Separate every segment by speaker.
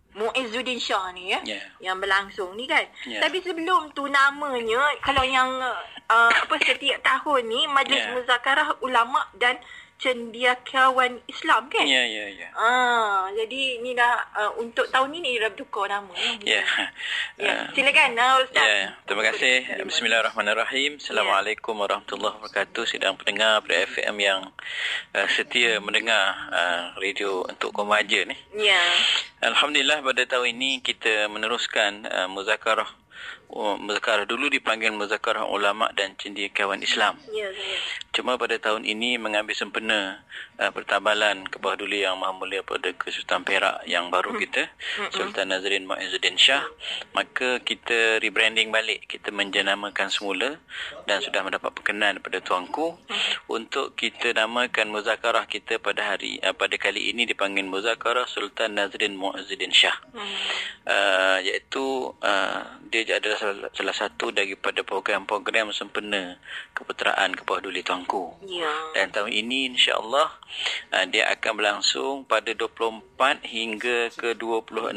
Speaker 1: Muizzuddin Shah ni yang berlangsung ni kan.
Speaker 2: Yeah.
Speaker 1: Tapi sebelum tu namanya, kalau yang setiap tahun ni Majlis Muzakarah Ulama dan Cendekiawan Islam kan?
Speaker 2: Ya.
Speaker 1: Jadi ni dah untuk tahun ni dah bertukar nama.
Speaker 2: Ya.
Speaker 1: Silakan Ustaz.
Speaker 2: Ya. Terima kasih. Bismillahirrahmanirrahim. Assalamualaikum warahmatullahi wabarakatuh. Sidang pendengar FM yang setia mendengar radio untuk Komaja ni.
Speaker 1: Ya.
Speaker 2: Alhamdulillah pada tahun ini kita meneruskan muzakarah dulu dipanggil Muzakarah Ulama dan Cendekiawan Islam.
Speaker 1: Ya.
Speaker 2: Cuma pada tahun ini mengambil sempena pertabalan Kebawah Duli Yang Maha Mulia pada Kesultanan Perak yang baru kita, Sultan Nazrin Muizzuddin Shah, maka kita rebranding balik, kita menjenamakan semula dan sudah mendapat perkenan daripada tuanku untuk kita namakan muzakarah kita pada kali ini dipanggil Muzakarah Sultan Nazrin Muizzuddin Shah. Iaitu dia adalah salah satu daripada program-program sempena keputeraan Kebawah Duli tuanku.
Speaker 1: Ya.
Speaker 2: Dan tahun ini insya-Allah dia akan berlangsung pada 24 hingga ke 26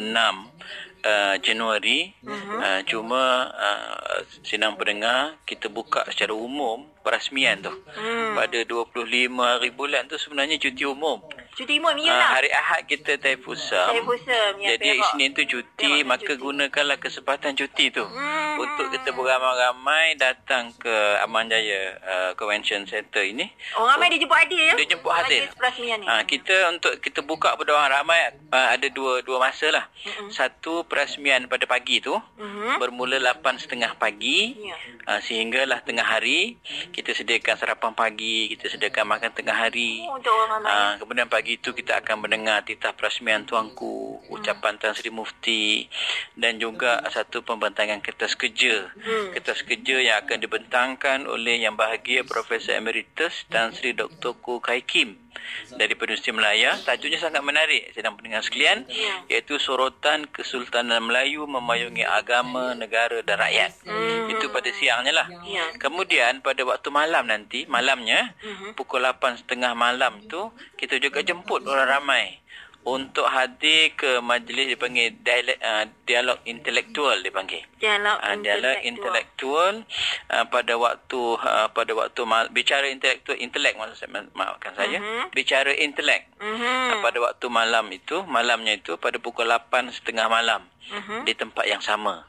Speaker 2: Januari. Cuma senang pendengar, kita buka secara umum perasmian tu. Pada 25 hari bulan tu sebenarnya cuti umum.
Speaker 1: Cuti umum iyalah.
Speaker 2: Hari Ahad kita Taifusam.
Speaker 1: Ya,
Speaker 2: jadi Isnin tu cuti, maka gunakanlah kesempatan cuti tu untuk kita beramai-ramai datang ke Aman Jaya Convention Center ini.
Speaker 1: Ramai dia jemput hadir ya.
Speaker 2: Dia jemput hadir. Kita untuk kita buka pada orang ramai ada dua masa lah. Satu perasmian pada pagi tu bermula 8.30 pagi sehinggalah tengah hari. Kita sediakan sarapan pagi, kita sediakan makan tengah hari.
Speaker 1: Untuk orang ramai.
Speaker 2: Kemudian pagi itu kita akan mendengar titah perasmian tuanku, ucapan Tan Sri Mufti dan juga satu pembentangan kertas kerja. Kertas kerja yang akan dibentangkan oleh Yang Bahagia Profesor Emeritus Tan Sri Dr. Koo Kai Kim daripada Universiti Melaya. Tajuknya sangat menarik sedang pendengar sekalian, iaitu Sorotan Kesultanan Melayu Memayungi Agama, Negara dan Rakyat. Itu pada siangnya lah. Kemudian pada waktu malamnya pukul 8.30 malam tu kita juga jemput orang ramai untuk hadir ke majlis dipanggil dialog intelektual dipanggil. Dialog intelektual pada waktu bicara intelek maafkan saya. Bicara intelek. Pada waktu malamnya itu pada pukul 8.30 malam di tempat yang sama.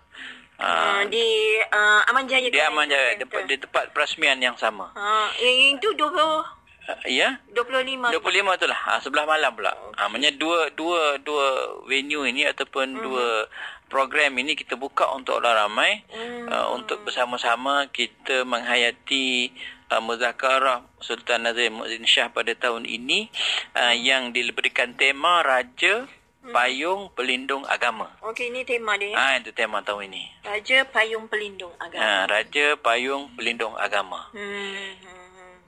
Speaker 1: Di Aman Jaya.
Speaker 2: Di Aman Jaya, di tempat perasmian yang sama.
Speaker 1: Itu 20
Speaker 2: ya.
Speaker 1: 25
Speaker 2: tu lah. Sebelah malam pula. Maksudnya dua venue ini ataupun dua program ini kita buka untuk orang ramai untuk bersama-sama kita menghayati muzakarah Sultan Nazrin Muizzuddin Shah pada tahun ini yang diberikan tema Raja Payung Pelindung Agama.
Speaker 1: Okey, ini tema dia ya.
Speaker 2: Itu tema tahun ini.
Speaker 1: Raja Payung Pelindung Agama.
Speaker 2: Raja Payung Pelindung Agama.